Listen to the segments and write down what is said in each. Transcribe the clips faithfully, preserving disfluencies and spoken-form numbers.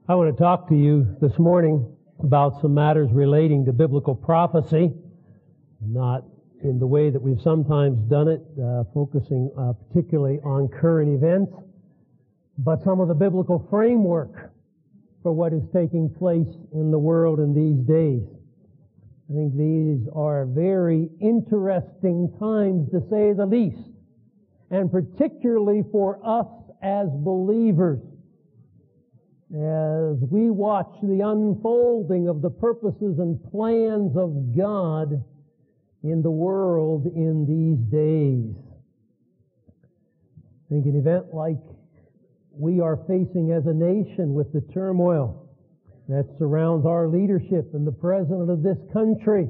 I want to talk to you this morning about some matters relating to biblical prophecy, not in the way that we've sometimes done it, uh, focusing uh, particularly on current events, but some of the biblical framework for what is taking place in the world in these days. I think these are very interesting times, to say the least, and particularly for us as believers, as we watch the unfolding of the purposes and plans of God in the world in these days. I think an event like we are facing as a nation with the turmoil that surrounds our leadership and the president of this country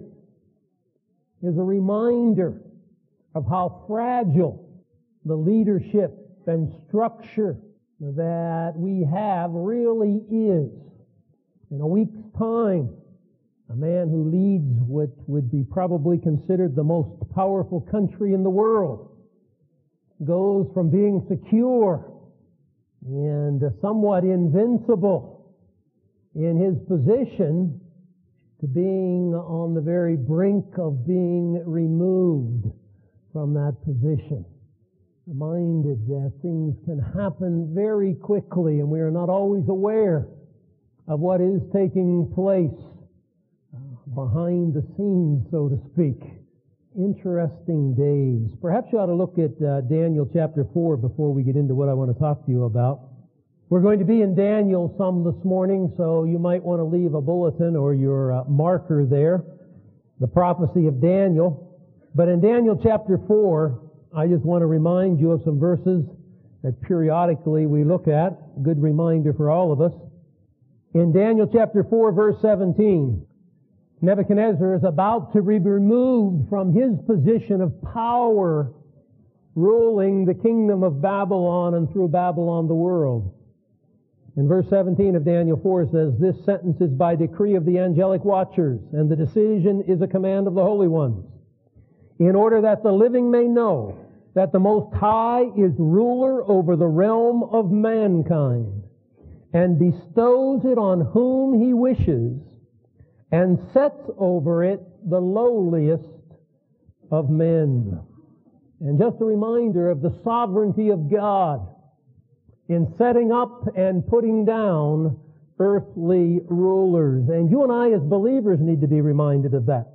is a reminder of how fragile the leadership and structure that we have really is. In a week's time, a man who leads what would be probably considered the most powerful country in the world goes from being secure and somewhat invincible in his position to being on the very brink of being removed from that position. Reminded that things can happen very quickly and we are not always aware of what is taking place behind the scenes, so to speak. Interesting days. Perhaps you ought to look at uh, Daniel chapter four before we get into what I want to talk to you about. We're going to be in Daniel some this morning, so you might want to leave a bulletin or your uh, marker there, the prophecy of Daniel. But in Daniel chapter four, I just want to remind you of some verses that periodically we look at. Good reminder for all of us. In Daniel chapter four, verse seventeen, Nebuchadnezzar is about to be removed from his position of power, ruling the kingdom of Babylon and through Babylon the world. In verse seventeen of Daniel four it says, "This sentence is by decree of the angelic watchers, and the decision is a command of the holy ones, in order that the living may know that the Most High is ruler over the realm of mankind, and bestows it on whom He wishes, and sets over it the lowliest of men." And just a reminder of the sovereignty of God in setting up and putting down earthly rulers. And you and I as believers need to be reminded of that.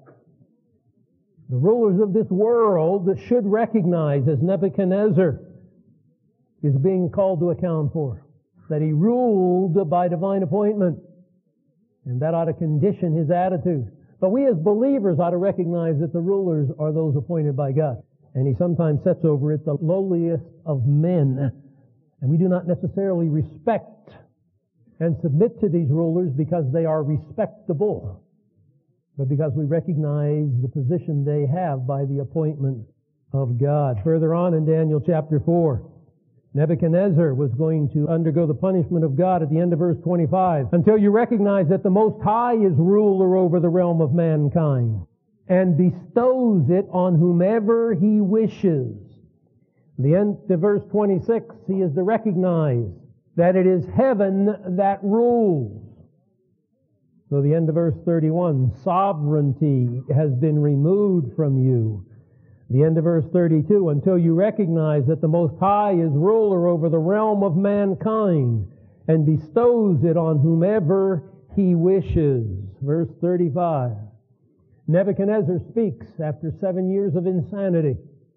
The rulers of this world should recognize, as Nebuchadnezzar is being called to account for, that he ruled by divine appointment. And that ought to condition his attitude. But we as believers ought to recognize that the rulers are those appointed by God. And he sometimes sets over it the lowliest of men. And we do not necessarily respect and submit to these rulers because they are respectable, but because we recognize the position they have by the appointment of God. Further on in Daniel chapter four, Nebuchadnezzar was going to undergo the punishment of God at the end of verse twenty-five, until you recognize that the Most High is ruler over the realm of mankind, and bestows it on whomever He wishes. At the end of verse twenty-six, he is to recognize that it is heaven that rules. So the end of verse thirty-one, sovereignty has been removed from you. The end of verse thirty-two, until you recognize that the Most High is ruler over the realm of mankind and bestows it on whomever He wishes. Verse thirty-five, Nebuchadnezzar speaks after seven years of insanity.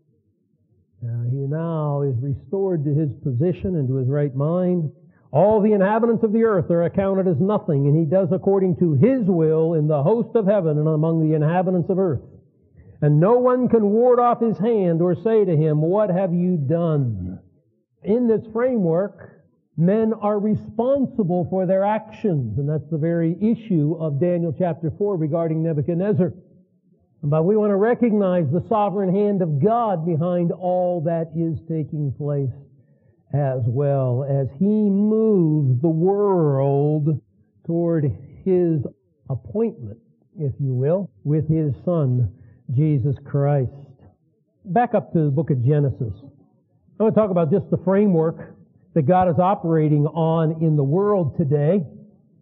Uh, he now is restored to his position and to his right mind. All the inhabitants of the earth are accounted as nothing, and he does according to his will in the host of heaven and among the inhabitants of earth. And no one can ward off his hand or say to him, "What have you done?" In this framework, men are responsible for their actions, and that's the very issue of Daniel chapter four regarding Nebuchadnezzar. But we want to recognize the sovereign hand of God behind all that is taking place, as well as He moves the world toward His appointment, if you will, with His Son, Jesus Christ. Back up to the book of Genesis. I want to talk about just the framework that God is operating on in the world today.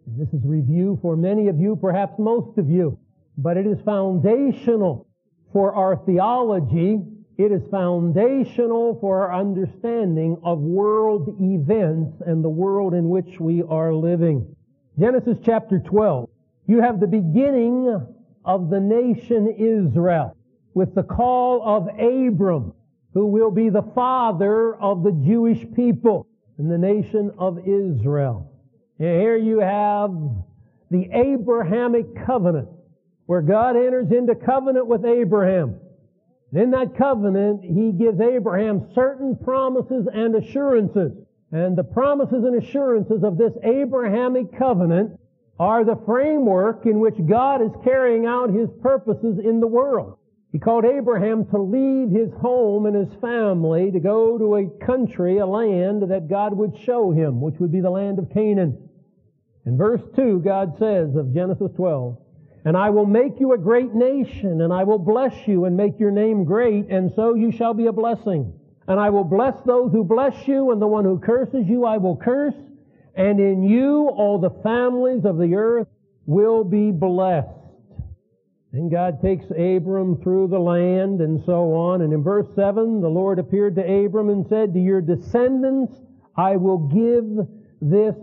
And this is review for many of you, perhaps most of you. But it is foundational for our theology. It is foundational for our understanding of world events and the world in which we are living. Genesis chapter twelve. You have the beginning of the nation Israel with the call of Abram, who will be the father of the Jewish people and the nation of Israel. And here you have the Abrahamic covenant, where God enters into covenant with Abraham. And in that covenant, He gives Abraham certain promises and assurances. And the promises and assurances of this Abrahamic covenant are the framework in which God is carrying out His purposes in the world. He called Abraham to leave his home and his family to go to a country, a land that God would show him, which would be the land of Canaan. In verse two, God says of Genesis twelve, "And I will make you a great nation, and I will bless you and make your name great, and so you shall be a blessing. And I will bless those who bless you, and the one who curses you I will curse, and in you all the families of the earth will be blessed." Then God takes Abram through the land and so on. And in verse seven, the Lord appeared to Abram and said, "To your descendants I will give this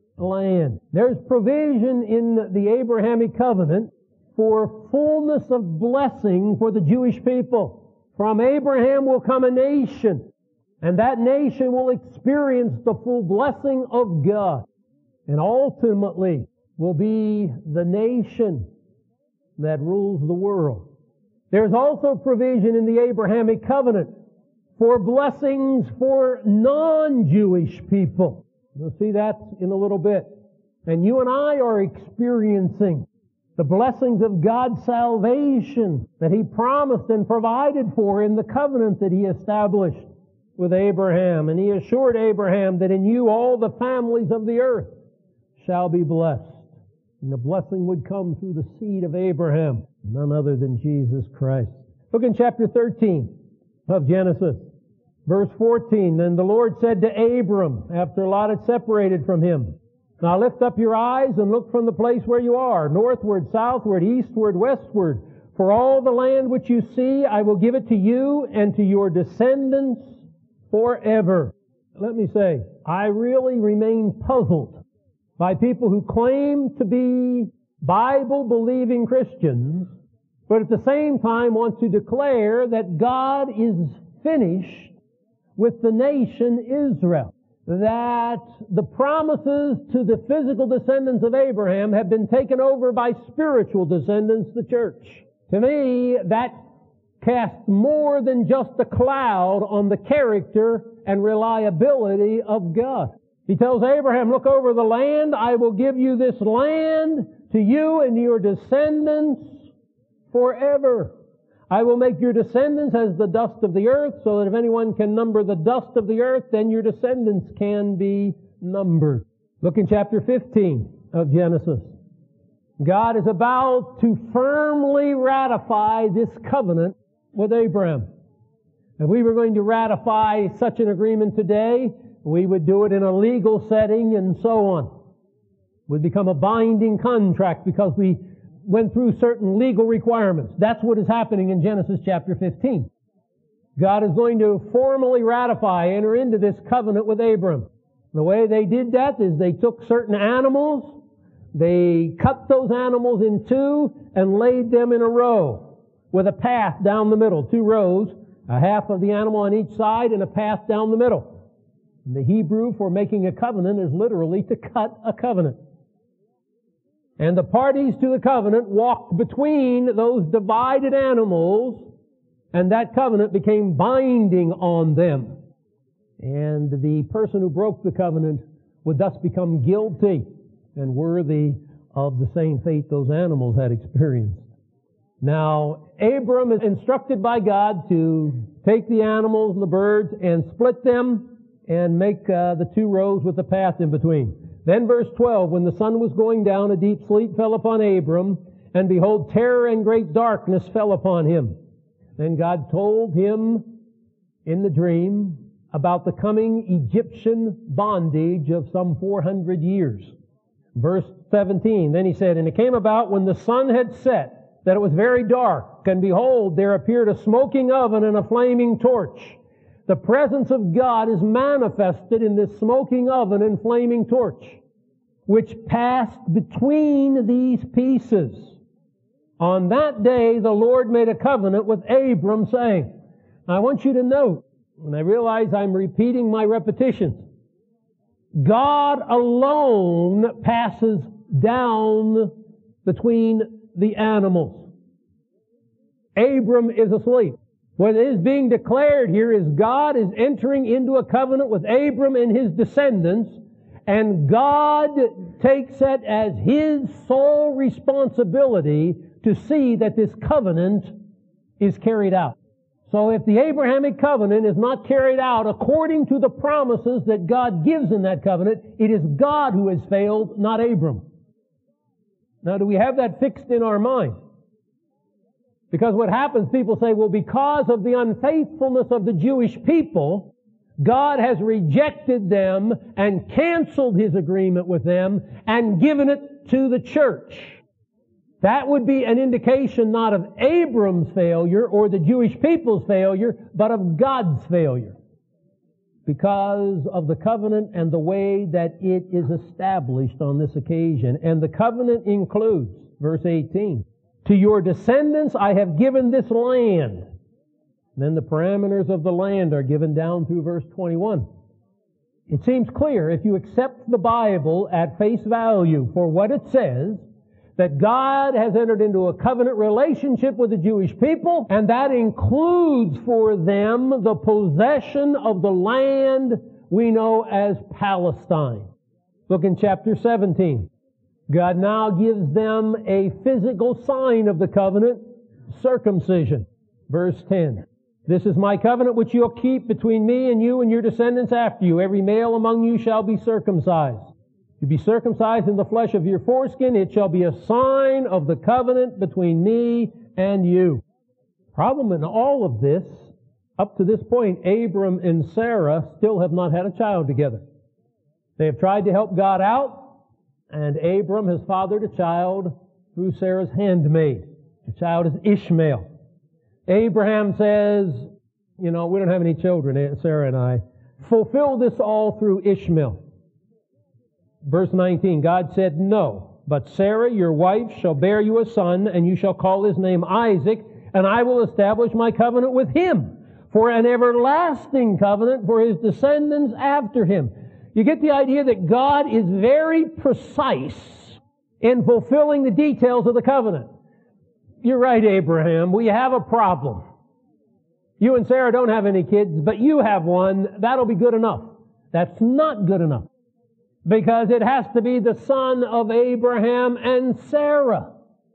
land." There's provision in the Abrahamic covenant for fullness of blessing for the Jewish people. From Abraham will come a nation, and that nation will experience the full blessing of God, and ultimately will be the nation that rules the world. There's also provision in the Abrahamic covenant for blessings for non-Jewish people. We'll see that in a little bit. And you and I are experiencing the blessings of God's salvation that He promised and provided for in the covenant that He established with Abraham. And He assured Abraham that in you all the families of the earth shall be blessed. And the blessing would come through the seed of Abraham, none other than Jesus Christ. Look in chapter thirteen of Genesis, verse fourteen. "Then the Lord said to Abram, after Lot had separated from him, Now lift up your eyes and look from the place where you are, northward, southward, eastward, westward. For all the land which you see, I will give it to you and to your descendants forever." Let me say, I really remain puzzled by people who claim to be Bible-believing Christians, but at the same time want to declare that God is finished with the nation Israel. That the promises to the physical descendants of Abraham have been taken over by spiritual descendants, the church. To me, that casts more than just a cloud on the character and reliability of God. He tells Abraham, "Look over the land. I will give you this land to you and your descendants forever. I will make your descendants as the dust of the earth, so that if anyone can number the dust of the earth, then your descendants can be numbered." Look in chapter fifteen of Genesis. God is about to firmly ratify this covenant with Abraham. If we were going to ratify such an agreement today, we would do it in a legal setting and so on. It would become a binding contract because we went through certain legal requirements. That's what is happening in Genesis chapter fifteen. God is going to formally ratify, enter into this covenant with Abram. The way they did that is they took certain animals, they cut those animals in two and laid them in a row with a path down the middle, two rows, a half of the animal on each side and a path down the middle. And the Hebrew for making a covenant is literally to cut a covenant. And the parties to the covenant walked between those divided animals, and that covenant became binding on them. And the person who broke the covenant would thus become guilty and worthy of the same fate those animals had experienced. Now, Abram is instructed by God to take the animals and the birds and split them and make uh, the two rows with the path in between. Then verse twelve, "When the sun was going down, a deep sleep fell upon Abram, and behold, terror and great darkness fell upon him. Then God told him in the dream about the coming Egyptian bondage of some four hundred years. Verse seventeen, then he said, "And it came about when the sun had set, that it was very dark, and behold, there appeared a smoking oven and a flaming torch." The presence of God is manifested in this smoking oven and flaming torch, which passed between these pieces. On that day, the Lord made a covenant with Abram, saying, I want you to note, and I realize I'm repeating my repetitions, God alone passes down between the animals. Abram is asleep. What is being declared here is God is entering into a covenant with Abram and his descendants, and God takes it as His sole responsibility to see that this covenant is carried out. So if the Abrahamic covenant is not carried out according to the promises that God gives in that covenant, it is God who has failed, not Abram. Now, do we have that fixed in our mind? Because what happens, people say, well, because of the unfaithfulness of the Jewish people, God has rejected them and canceled His agreement with them and given it to the church. That would be an indication not of Abram's failure or the Jewish people's failure, but of God's failure, because of the covenant and the way that it is established on this occasion. And the covenant includes, verse eighteen, to your descendants I have given this land. Then the parameters of the land are given down through verse twenty-one. It seems clear, if you accept the Bible at face value for what it says, that God has entered into a covenant relationship with the Jewish people, and that includes for them the possession of the land we know as Palestine. Look in chapter seventeen. God now gives them a physical sign of the covenant, circumcision. Verse ten. This is my covenant which you'll keep between me and you and your descendants after you. Every male among you shall be circumcised. You be circumcised in the flesh of your foreskin. It shall be a sign of the covenant between me and you. Problem in all of this, up to this point, Abram and Sarah still have not had a child together. They have tried to help God out, and Abram has fathered a child through Sarah's handmaid. The child is Ishmael. Abraham says, you know, we don't have any children, Sarah and I. Fulfill this all through Ishmael. Verse nineteen, God said, no, but Sarah, your wife, shall bear you a son, and you shall call his name Isaac, and I will establish my covenant with him for an everlasting covenant for his descendants after him. You get the idea that God is very precise in fulfilling the details of the covenant. You're right, Abraham, we have a problem. You and Sarah don't have any kids, but you have one. That'll be good enough. That's not good enough, because it has to be the son of Abraham and Sarah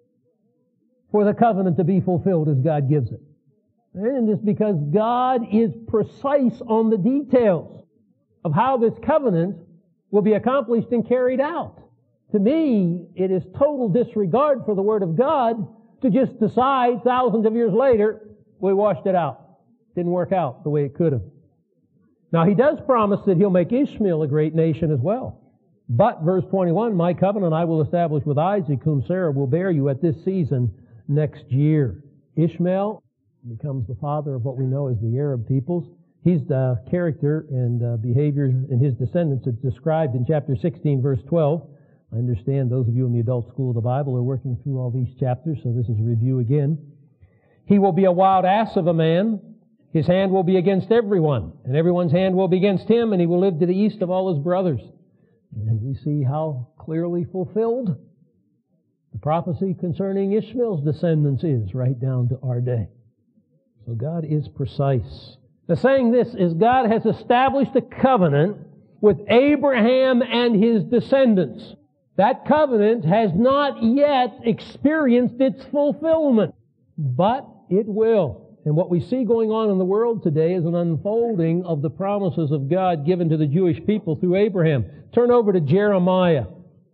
for the covenant to be fulfilled as God gives it. And it's because God is precise on the details of how this covenant will be accomplished and carried out. To me, it is total disregard for the Word of God to just decide thousands of years later, we washed it out. Didn't work out the way it could have. Now, He does promise that He'll make Ishmael a great nation as well. But, verse twenty-one, my covenant I will establish with Isaac, whom Sarah will bear you at this season next year. Ishmael becomes the father of what we know as the Arab peoples. He's the character and uh, behavior in his descendants that's described in chapter sixteen, verse twelve. I understand those of you in the adult school of the Bible are working through all these chapters, so this is a review again. He will be a wild ass of a man. His hand will be against everyone, and everyone's hand will be against him, and he will live to the east of all his brothers. And we see how clearly fulfilled the prophecy concerning Ishmael's descendants is right down to our day. So God is precise. Now, saying this is God has established a covenant with Abraham and his descendants. That covenant has not yet experienced its fulfillment, but it will. And what we see going on in the world today is an unfolding of the promises of God given to the Jewish people through Abraham. Turn over to Jeremiah,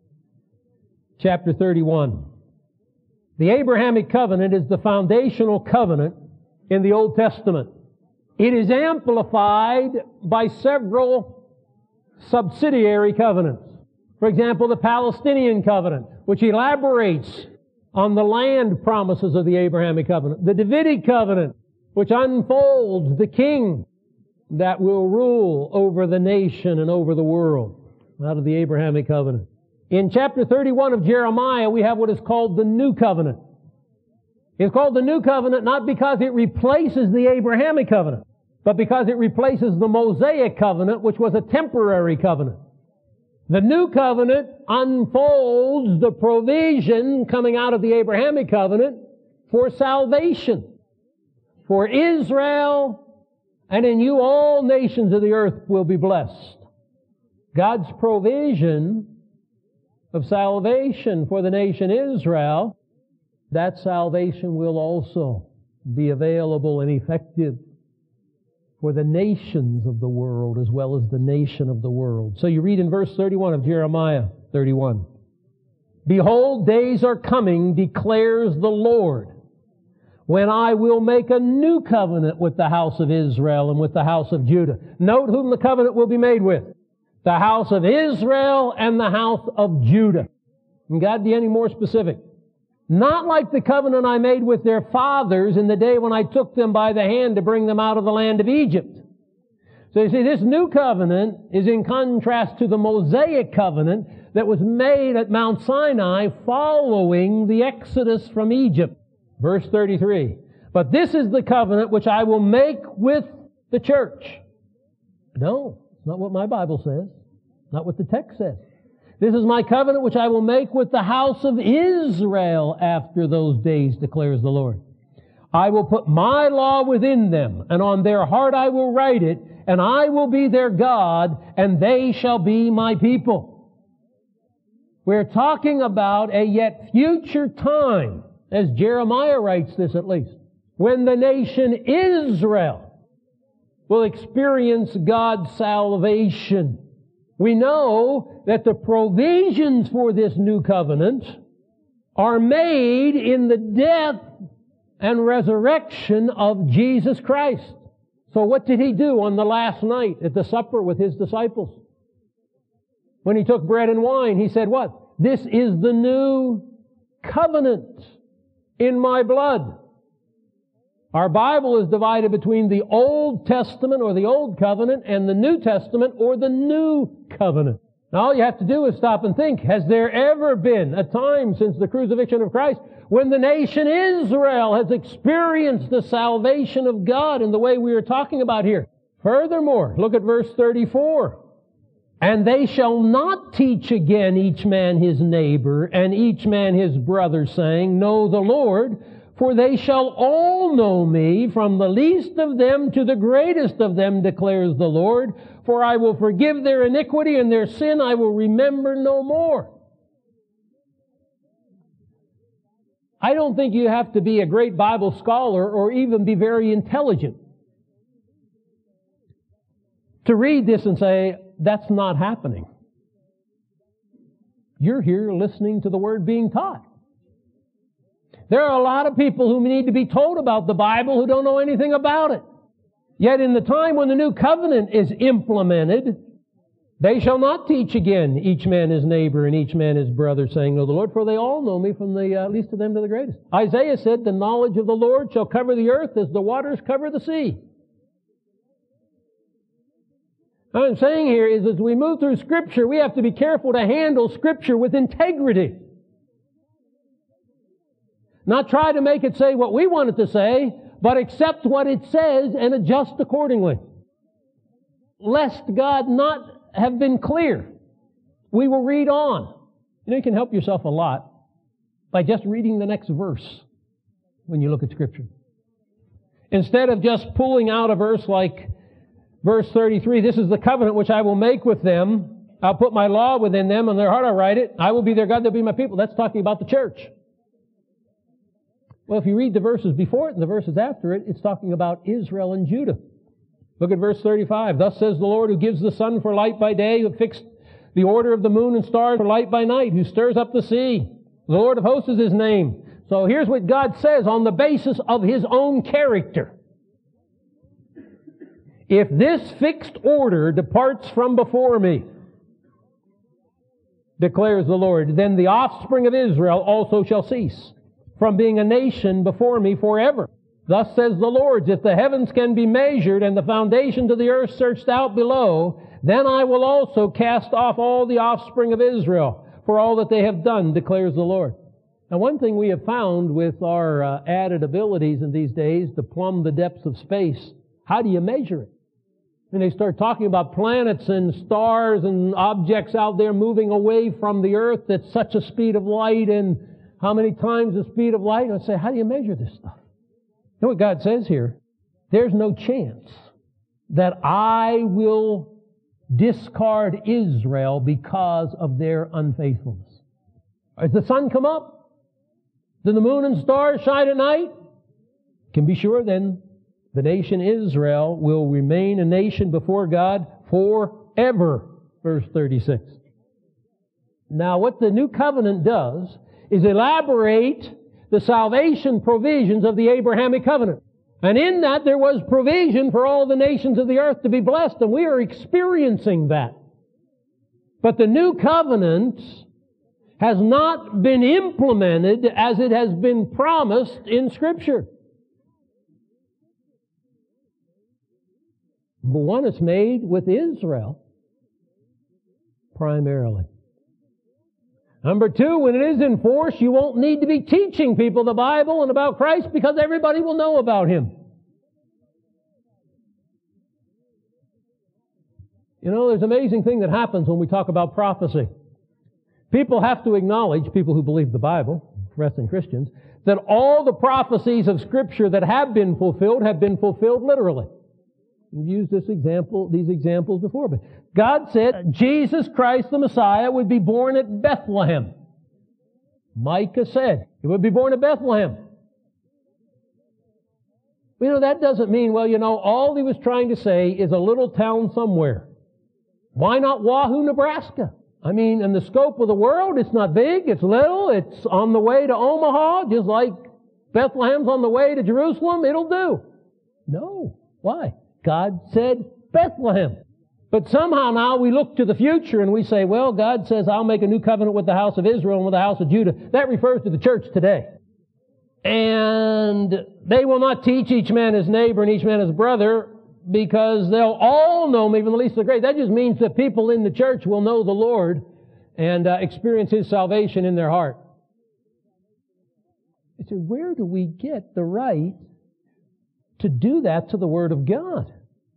chapter thirty-one. The Abrahamic covenant is the foundational covenant in the Old Testament. It is amplified by several subsidiary covenants. For example, the Palestinian covenant, which elaborates on the land promises of the Abrahamic covenant. The Davidic covenant, which unfolds the king that will rule over the nation and over the world out of the Abrahamic covenant. In chapter thirty-one of Jeremiah, we have what is called the New Covenant. It's called the New Covenant not because it replaces the Abrahamic covenant, but because it replaces the Mosaic covenant, which was a temporary covenant. The New Covenant unfolds the provision coming out of the Abrahamic covenant for salvation. For Israel, and in you all nations of the earth will be blessed. God's provision of salvation for the nation Israel, that salvation will also be available and effective for the nations of the world as well as the nation of the world. So you read in verse thirty-one of Jeremiah thirty-one, "Behold, days are coming, declares the Lord, when I will make a new covenant with the house of Israel and with the house of Judah." Note whom the covenant will be made with. The house of Israel and the house of Judah. Can God be any more specific? Not like the covenant I made with their fathers in the day when I took them by the hand to bring them out of the land of Egypt. So you see, this new covenant is in contrast to the Mosaic covenant that was made at Mount Sinai following the Exodus from Egypt. Verse thirty-three, "But this is the covenant which I will make with the church." No, it's not what my Bible says. Not what the text says. "This is my covenant which I will make with the house of Israel after those days, declares the Lord. I will put my law within them, and on their heart I will write it, and I will be their God, and they shall be my people." We're talking about a yet future time, as Jeremiah writes this at least, when the nation Israel will experience God's salvation. We know that the provisions for this new covenant are made in the death and resurrection of Jesus Christ. So what did He do on the last night at the supper with His disciples? When He took bread and wine, He said what? "This is the new covenant in my blood." Our Bible is divided between the Old Testament or the Old Covenant and the New Testament or the New Covenant. Now all you have to do is stop and think, has there ever been a time since the crucifixion of Christ when the nation Israel has experienced the salvation of God in the way we are talking about here? Furthermore, look at verse thirty-four. "And they shall not teach again each man his neighbor and each man his brother, saying, Know the Lord, for they shall all know me, from the least of them to the greatest of them, declares the Lord. For I will forgive their iniquity, and their sin I will remember no more." I don't think you have to be a great Bible scholar or even be very intelligent to read this and say, that's not happening. You're here listening to the Word being taught. There are a lot of people who need to be told about the Bible who don't know anything about it. Yet in the time when the new covenant is implemented, they shall not teach again each man his neighbor and each man his brother, saying, Know the Lord, for they all know me, from the uh, least of them to the greatest. Isaiah said, "The knowledge of the Lord shall cover the earth as the waters cover the sea." What I'm saying here is, as we move through Scripture, we have to be careful to handle Scripture with integrity. Not try to make it say what we want it to say, but accept what it says and adjust accordingly. Lest God not have been clear, we will read on. You know, you can help yourself a lot by just reading the next verse when you look at Scripture. Instead of just pulling out a verse like verse thirty-three, "This is the covenant which I will make with them. I'll put my law within them, and their heart I'll write it. I will be their God, they'll be my people." That's talking about the church. Well, if you read the verses before it and the verses after it, it's talking about Israel and Judah. Look at verse thirty-five. "Thus says the Lord, who gives the sun for light by day, who fixed the order of the moon and stars for light by night, who stirs up the sea. The Lord of hosts is His name." So here's what God says on the basis of His own character. "If this fixed order departs from before me," declares the Lord. Then the offspring of Israel also shall cease from being a nation before me forever. Thus says the Lord, if the heavens can be measured and the foundations of the earth searched out below, then I will also cast off all the offspring of Israel for all that they have done, declares the Lord. Now, one thing we have found with our uh, added abilities in these days to plumb the depths of space, how do you measure it? And they start talking about planets and stars and objects out there moving away from the earth at such a speed of light and how many times the speed of light. And I say, how do you measure this stuff? You know what God says here? There's no chance that I will discard Israel because of their unfaithfulness. As the sun come up, then the moon and stars shine at night, can be sure then the nation Israel will remain a nation before God forever. Verse thirty-six. Now what the new covenant does is elaborate the salvation provisions of the Abrahamic covenant. And in that there was provision for all the nations of the earth to be blessed, and we are experiencing that. But the new covenant has not been implemented as it has been promised in Scripture. Number one, it's made with Israel primarily. Number two, when it is in force, you won't need to be teaching people the Bible and about Christ because everybody will know about Him. You know, there's an amazing thing that happens when we talk about prophecy. People have to acknowledge, people who believe the Bible, professing Christians, that all the prophecies of Scripture that have been fulfilled have been fulfilled literally. We've used this example, these examples before, but God said Jesus Christ the Messiah would be born at Bethlehem. Micah said He would be born at Bethlehem. You know, that doesn't mean, well, you know, all He was trying to say is a little town somewhere. Why not Wahoo, Nebraska? I mean, in the scope of the world, it's not big, it's little, it's on the way to Omaha, just like Bethlehem's on the way to Jerusalem, it'll do. No. Why? God said Bethlehem. But somehow now we look to the future and we say, well, God says, I'll make a new covenant with the house of Israel and with the house of Judah. That refers to the church today. And they will not teach each man his neighbor and each man his brother, because they'll all know me, even the least of the great. That just means that people in the church will know the Lord and uh, experience His salvation in their heart. I said, where do we get the right to do that to the Word of God?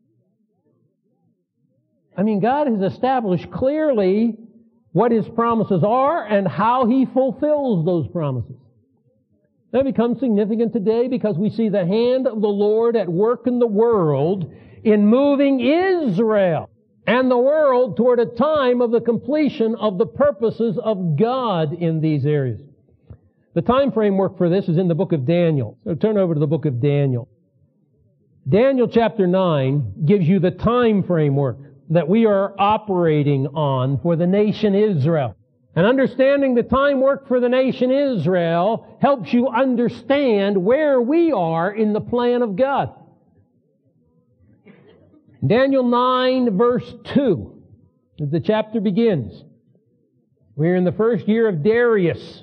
I mean, God has established clearly what His promises are and how He fulfills those promises. That becomes significant today because we see the hand of the Lord at work in the world in moving Israel and the world toward a time of the completion of the purposes of God in these areas. The time framework for this is in the book of Daniel. So turn over to the book of Daniel. Daniel chapter nine gives you the time framework that we are operating on for the nation Israel. And understanding the time work for the nation Israel helps you understand where we are in the plan of God. Daniel nine verse two, as the chapter begins. We're in the first year of Darius.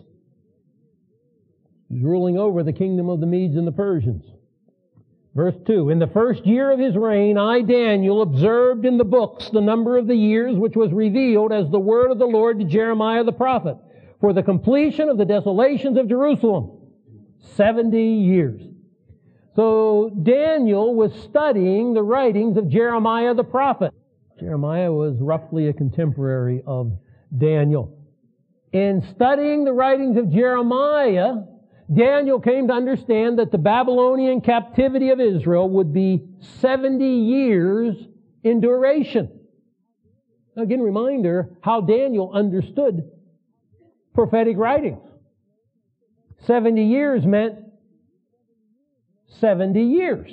He's ruling over the kingdom of the Medes and the Persians. Verse two, in the first year of his reign, I, Daniel, observed in the books the number of the years which was revealed as the word of the Lord to Jeremiah the prophet, for the completion of the desolations of Jerusalem. Seventy years. So Daniel was studying the writings of Jeremiah the prophet. Jeremiah was roughly a contemporary of Daniel. In studying the writings of Jeremiah, Daniel came to understand that the Babylonian captivity of Israel would be seventy years in duration. Now, again, reminder how Daniel understood prophetic writings. seventy years meant seventy years.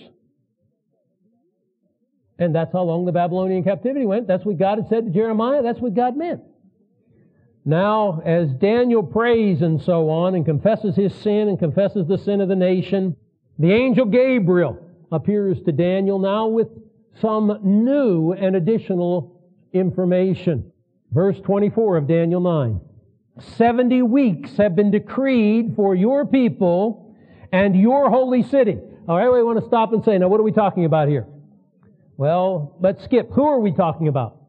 And that's how long the Babylonian captivity went. That's what God had said to Jeremiah. That's what God meant. Now, as Daniel prays and so on and confesses his sin and confesses the sin of the nation, the angel Gabriel appears to Daniel now with some new and additional information. Verse twenty-four of Daniel nine. Seventy weeks have been decreed for your people and your holy city. All right, we want to stop and say, now what are we talking about here? Well, let's skip. Who are we talking about?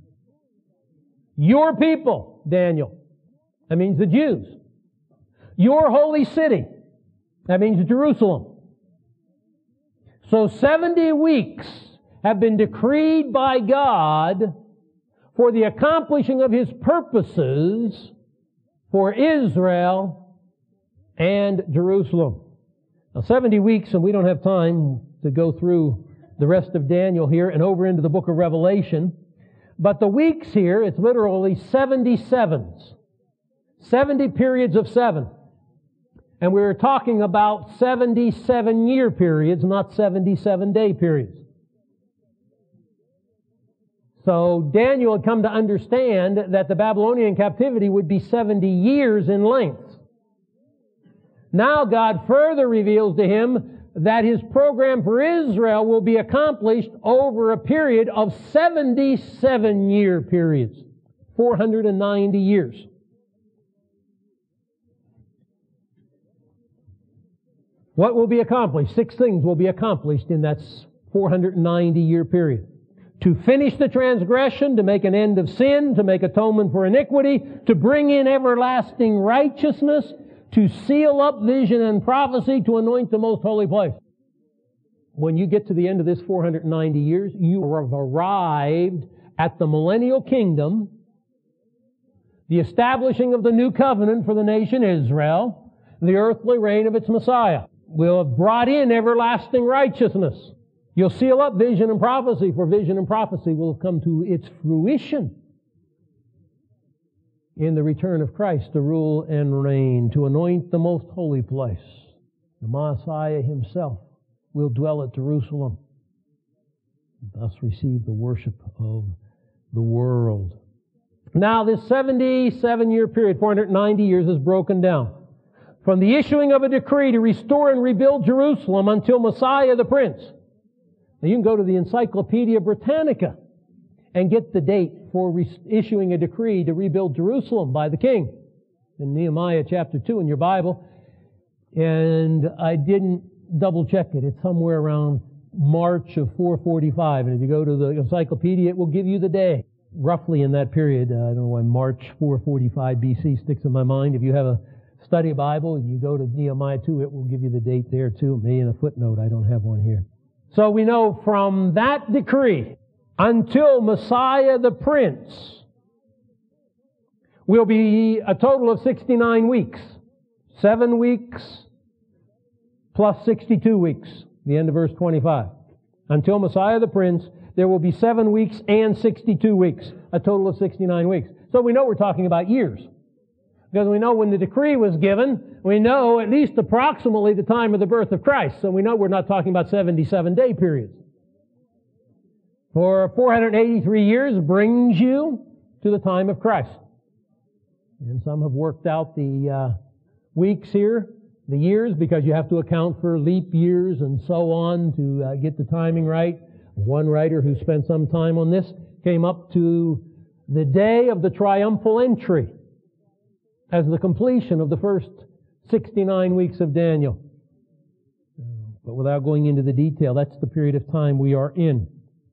Your people, Daniel. That means the Jews. Your holy city. That means Jerusalem. So seventy weeks have been decreed by God for the accomplishing of His purposes for Israel and Jerusalem. Now, seventy weeks, and we don't have time to go through the rest of Daniel here and over into the book of Revelation. But the weeks here, it's literally seventy sevens. seventy periods of seven. And we were talking about seventy-seven year periods, not seventy-seven day periods. So Daniel had come to understand that the Babylonian captivity would be seventy years in length. Now God further reveals to him that His program for Israel will be accomplished over a period of seventy-seven year periods. four hundred ninety years. What will be accomplished? Six things will be accomplished in that four hundred ninety year period. To finish the transgression, to make an end of sin, to make atonement for iniquity, to bring in everlasting righteousness, to seal up vision and prophecy, to anoint the most holy place. When you get to the end of this four hundred ninety years, you have arrived at the millennial kingdom, the establishing of the new covenant for the nation Israel, the earthly reign of its Messiah. Will have brought in everlasting righteousness. You'll seal up vision and prophecy, for vision and prophecy will come to its fruition in the return of Christ to rule and reign, to anoint the most holy place. The Messiah Himself will dwell at Jerusalem, and thus receive the worship of the world. Now this seventy-seven year period, four hundred ninety years, is broken down from the issuing of a decree to restore and rebuild Jerusalem until Messiah the Prince. Now you can go to the Encyclopedia Britannica and get the date for re- issuing a decree to rebuild Jerusalem by the king in Nehemiah chapter two in your Bible. And I didn't double check it. It's somewhere around March of four forty-five. And if you go to the encyclopedia, it will give you the day. Roughly in that period, uh, I don't know why March four forty-five B C sticks in my mind. If you have a study Bible and you go to Nehemiah two, it will give you the date there too. Maybe in a footnote. I don't have one here. So we know from that decree until Messiah the Prince will be a total of sixty-nine weeks. Seven weeks plus sixty-two weeks. The end of verse twenty-five. Until Messiah the Prince, there will be seven weeks and sixty-two weeks. A total of sixty-nine weeks. So we know we're talking about years. Because we know when the decree was given, we know at least approximately the time of the birth of Christ. So we know we're not talking about seventy-seven day periods. For four hundred eighty-three years brings you to the time of Christ. And some have worked out the uh, weeks here, the years, because you have to account for leap years and so on to uh, get the timing right. One writer who spent some time on this came up to the day of the triumphal entry as the completion of the first sixty-nine weeks of Daniel. But without going into the detail, that's the period of time we are in.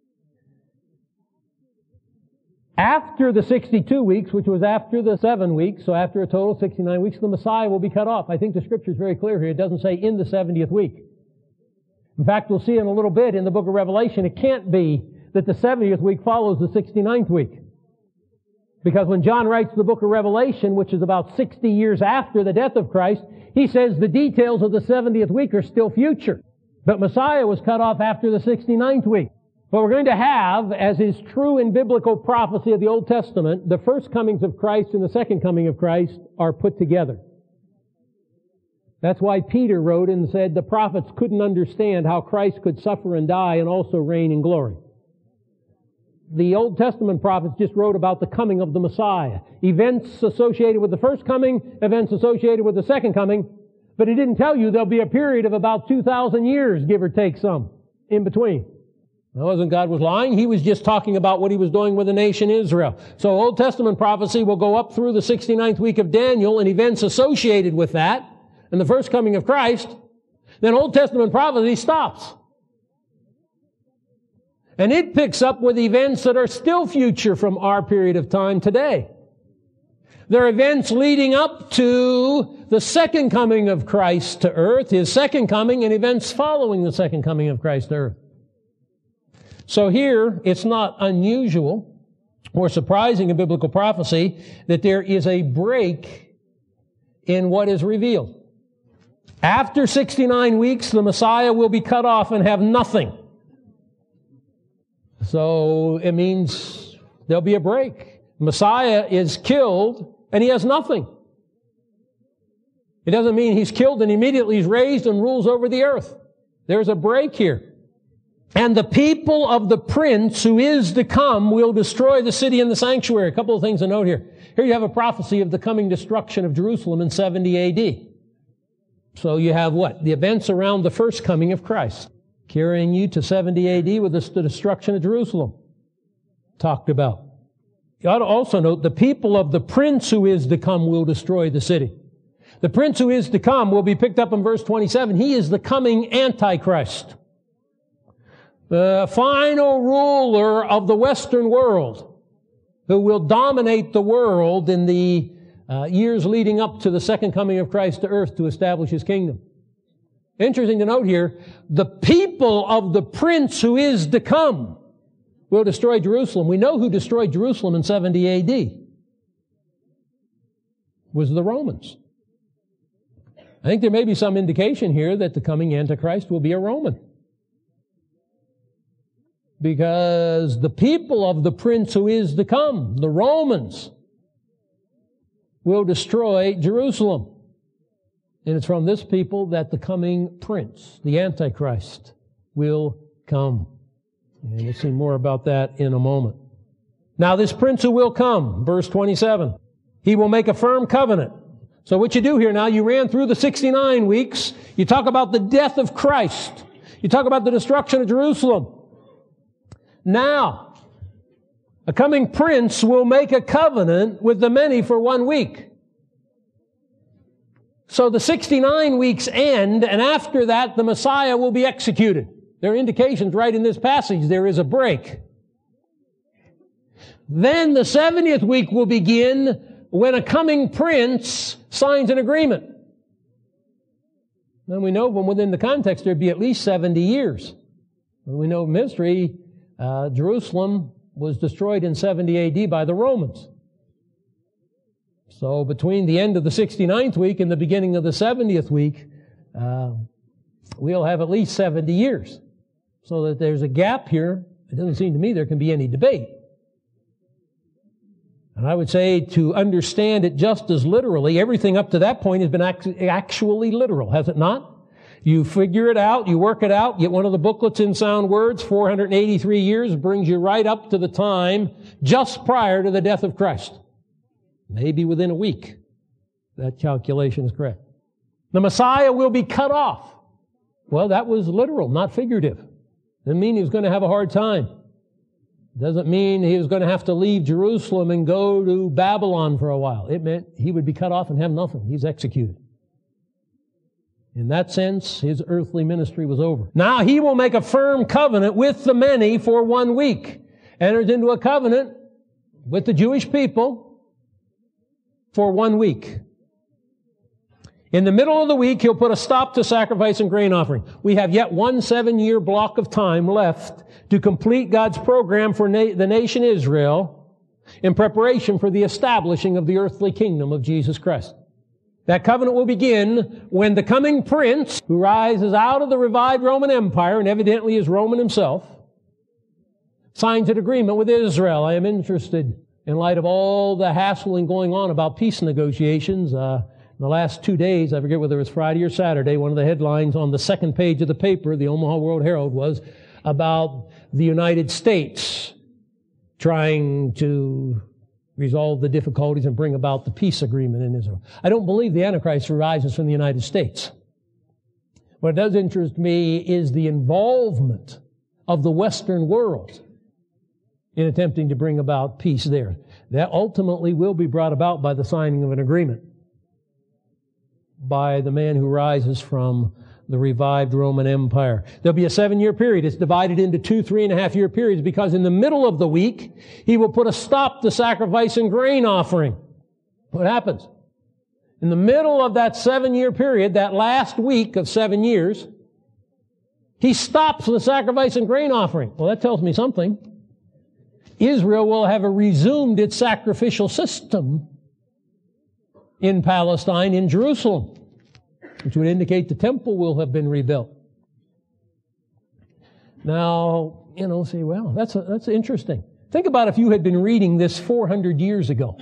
After the sixty-two weeks, which was after the seven weeks, so after a total of sixty-nine weeks, the Messiah will be cut off. I think the Scripture is very clear here. It doesn't say in the seventieth week. In fact, we'll see in a little bit in the book of Revelation, it can't be that the seventieth week follows the sixty-ninth week. Because when John writes the book of Revelation, which is about sixty years after the death of Christ, he says the details of the seventieth week are still future. But Messiah was cut off after the sixty-ninth week. But we're going to have, as is true in biblical prophecy of the Old Testament, the first comings of Christ and the second coming of Christ are put together. That's why Peter wrote and said the prophets couldn't understand how Christ could suffer and die and also reign in glory. The Old Testament prophets just wrote about the coming of the Messiah. Events associated with the first coming, events associated with the second coming, but it didn't tell you there'll be a period of about two thousand years, give or take some, in between. It wasn't God was lying. He was just talking about what he was doing with the nation Israel. So Old Testament prophecy will go up through the sixty-ninth week of Daniel and events associated with that and the first coming of Christ. Then Old Testament prophecy stops. And it picks up with events that are still future from our period of time today. There are events leading up to the second coming of Christ to earth, His second coming, and events following the second coming of Christ to earth. So here, it's not unusual or surprising in biblical prophecy that there is a break in what is revealed. After sixty-nine weeks, the Messiah will be cut off and have nothing. So it means there'll be a break. Messiah is killed and he has nothing. It doesn't mean he's killed and immediately he's raised and rules over the earth. There's a break here. And the people of the prince who is to come will destroy the city and the sanctuary. A couple of things to note here. Here you have a prophecy of the coming destruction of Jerusalem in seventy A D. So you have what? The events around the first coming of Christ, carrying you to seventy A D with the destruction of Jerusalem talked about. You ought to also note the people of the prince who is to come will destroy the city. The prince who is to come will be picked up in verse twenty-seven. He is the coming Antichrist, the final ruler of the Western world who will dominate the world in the uh, years leading up to the second coming of Christ to earth to establish His kingdom. Interesting to note here, the people of the prince who is to come will destroy Jerusalem. We know who destroyed Jerusalem in seventy A D. It was the Romans. I think there may be some indication here that the coming Antichrist will be a Roman. Because the people of the prince who is to come, the Romans, will destroy Jerusalem. And it's from this people that the coming prince, the Antichrist, will come. And we'll see more about that in a moment. Now this prince who will come, verse twenty-seven, he will make a firm covenant. So what you do here now, you ran through the sixty-nine weeks. You talk about the death of Christ. You talk about the destruction of Jerusalem. Now, a coming prince will make a covenant with the many for one week. So the sixty-nine weeks end, and after that, the Messiah will be executed. There are indications right in this passage. There is a break. Then the seventieth week will begin when a coming prince signs an agreement. And we know from within the context there'd be at least seventy years. We know mystery, uh, Jerusalem was destroyed in seventy A D by the Romans. So between the end of the sixty-ninth week and the beginning of the seventieth week, uh, we'll have at least seventy years. So that there's a gap here. It doesn't seem to me there can be any debate. And I would say to understand it just as literally, everything up to that point has been actually literal, has it not? You figure it out, you work it out, get one of the booklets in Sound Words, four hundred eighty-three years brings you right up to the time just prior to the death of Christ. Maybe within a week. That calculation is correct. The Messiah will be cut off. Well, that was literal, not figurative. Doesn't mean he was going to have a hard time. Doesn't mean he was going to have to leave Jerusalem and go to Babylon for a while. It meant he would be cut off and have nothing. He's executed. In that sense, his earthly ministry was over. Now he will make a firm covenant with the many for one week. Enters into a covenant with the Jewish people for one week. In the middle of the week, he'll put a stop to sacrifice and grain offering. We have yet one seven-year block of time left to complete God's program for na- the nation Israel in preparation for the establishing of the earthly kingdom of Jesus Christ. That covenant will begin when the coming prince, who rises out of the revived Roman Empire, and evidently is Roman himself, signs an agreement with Israel. I am interested, in light of all the hassling going on about peace negotiations, uh, in the last two days, I forget whether it was Friday or Saturday, one of the headlines on the second page of the paper, the Omaha World Herald, was about the United States trying to resolve the difficulties and bring about the peace agreement in Israel. I don't believe the Antichrist arises from the United States. What does interest me is the involvement of the Western world in attempting to bring about peace there. That ultimately will be brought about by the signing of an agreement by the man who rises from the revived Roman Empire. There'll be a seven-year period. It's divided into two three and a half year periods because in the middle of the week, he will put a stop to sacrifice and grain offering. What happens? In the middle of that seven-year period, that last week of seven years, he stops the sacrifice and grain offering. Well, that tells me something. Israel will have resumed its sacrificial system in Palestine, in Jerusalem, which would indicate the temple will have been rebuilt. Now, you know, say, well, that's a, that's interesting. Think about if you had been reading this four hundred years ago,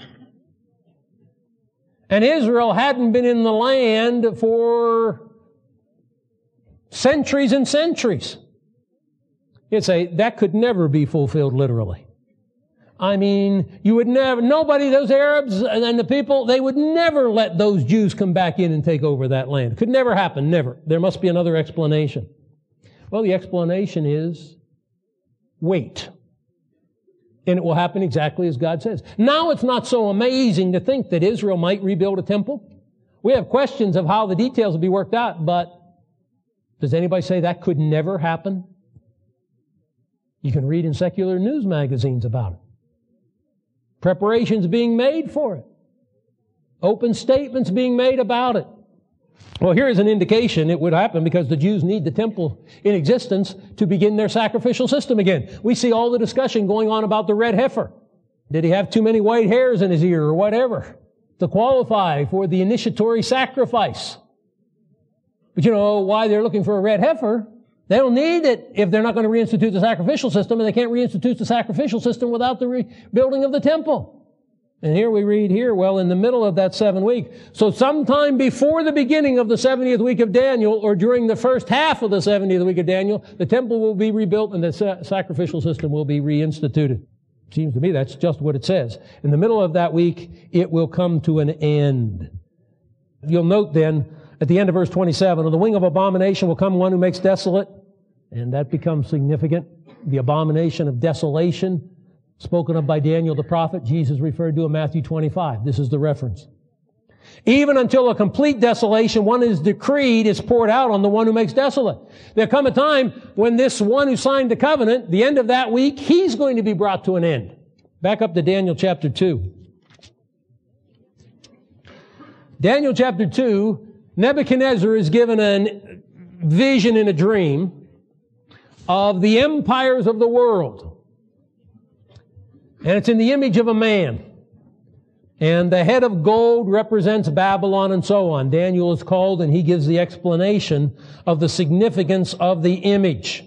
and Israel hadn't been in the land for centuries and centuries. You'd say, that could never be fulfilled literally. I mean, you would never, nobody, those Arabs and the people, they would never let those Jews come back in and take over that land. It could never happen, never. There must be another explanation. Well, the explanation is wait. And it will happen exactly as God says. Now it's not so amazing to think that Israel might rebuild a temple. We have questions of how the details will be worked out, but does anybody say that could never happen? You can read in secular news magazines about it. Preparations being made for it. Open statements being made about it. Well, here is an indication it would happen because the Jews need the temple in existence to begin their sacrificial system again. We see all the discussion going on about the red heifer. Did he have too many white hairs in his ear or whatever to qualify for the initiatory sacrifice? But you know why they're looking for a red heifer? They don't need it if they're not going to reinstitute the sacrificial system, and they can't reinstitute the sacrificial system without the rebuilding of the temple. And here we read here, well, in the middle of that seven week, so sometime before the beginning of the seventieth week of Daniel, or during the first half of the seventieth week of Daniel, the temple will be rebuilt and the sa- sacrificial system will be reinstituted. Seems to me that's just what it says. In the middle of that week, it will come to an end. You'll note then, at the end of verse twenty-seven, on the wing of abomination will come one who makes desolate. And that becomes significant. The abomination of desolation, spoken of by Daniel the prophet, Jesus referred to in Matthew twenty-five. This is the reference. Even until a complete desolation, one is decreed, is poured out on the one who makes desolate. There'll come a time when this one who signed the covenant, the end of that week, he's going to be brought to an end. Back up to Daniel chapter two. Daniel chapter two, Nebuchadnezzar is given a vision in a dream of the empires of the world. And it's in the image of a man. And the head of gold represents Babylon and so on. Daniel is called and he gives the explanation of the significance of the image.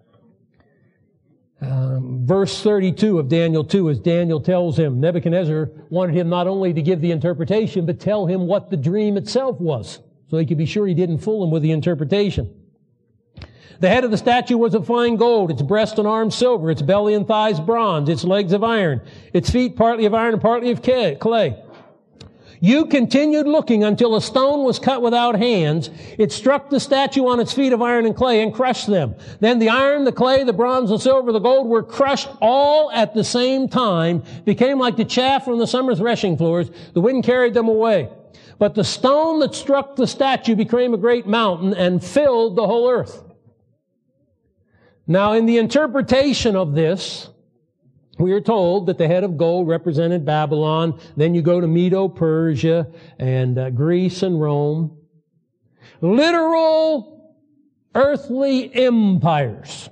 Um, verse thirty-two of Daniel two, as Daniel tells him, Nebuchadnezzar wanted him not only to give the interpretation, but tell him what the dream itself was, so he could be sure he didn't fool him with the interpretation. The head of the statue was of fine gold, its breast and arms silver, its belly and thighs bronze, its legs of iron, its feet partly of iron and partly of clay. You continued looking until a stone was cut without hands. It struck the statue on its feet of iron and clay and crushed them. Then the iron, the clay, the bronze, the silver, the gold were crushed all at the same time, became like the chaff from the summer threshing floors. The wind carried them away. But the stone that struck the statue became a great mountain and filled the whole earth. Now, in the interpretation of this, we are told that the head of gold represented Babylon. Then you go to Medo-Persia and uh, Greece and Rome. Literal earthly empires.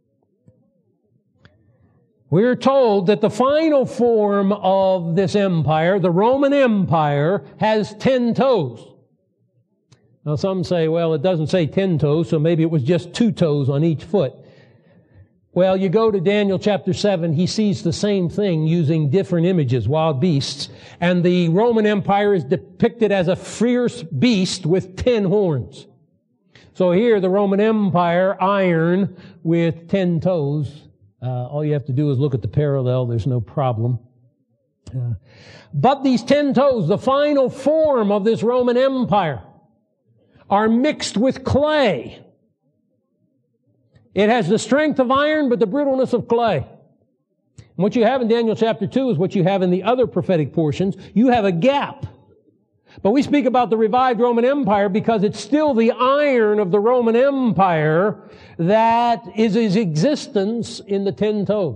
We are told that the final form of this empire, the Roman Empire, has ten toes. Now, some say, well, it doesn't say ten toes, so maybe it was just two toes on each foot. Well, you go to Daniel chapter seven, he sees the same thing using different images, wild beasts, and the Roman Empire is depicted as a fierce beast with ten horns. So here, the Roman Empire, iron with ten toes. Uh, all you have to do is look at the parallel. There's no problem. Uh, but these ten toes, the final form of this Roman Empire, are mixed with clay. It has the strength of iron, but the brittleness of clay. And what you have in Daniel chapter two is what you have in the other prophetic portions. You have a gap. But we speak about the revived Roman Empire because it's still the iron of the Roman Empire that is its existence in the ten toes.